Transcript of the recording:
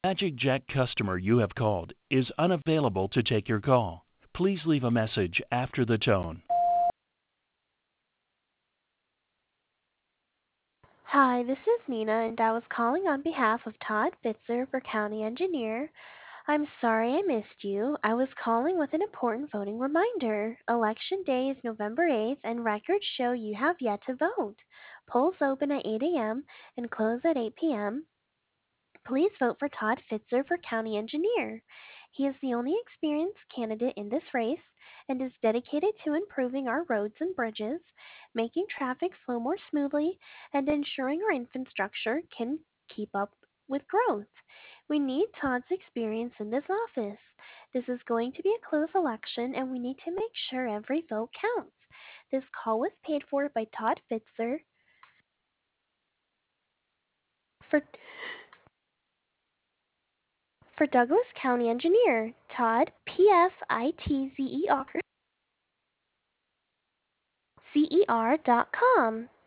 Magic Jack customer you have called is unavailable to take your call. Please leave a message after the tone. Hi, this is Nina, and I was calling on behalf of Todd Fitzer for County Engineer. I'm sorry I missed you. I was calling with an important voting reminder. Election Day is November 8th, and records show you have yet to vote. Polls open at 8 a.m. and close at 8 p.m. Please vote for Todd Fitzer for County Engineer. He is the only experienced candidate in this race and is dedicated to improving our roads and bridges, making traffic flow more smoothly, and ensuring our infrastructure can keep up with growth. We need Todd's experience in this office. This is going to be a close election, and we need to make sure every vote counts. This call was paid for by Todd Fitzer for Douglas County Engineer, Todd PFITZER CER.com.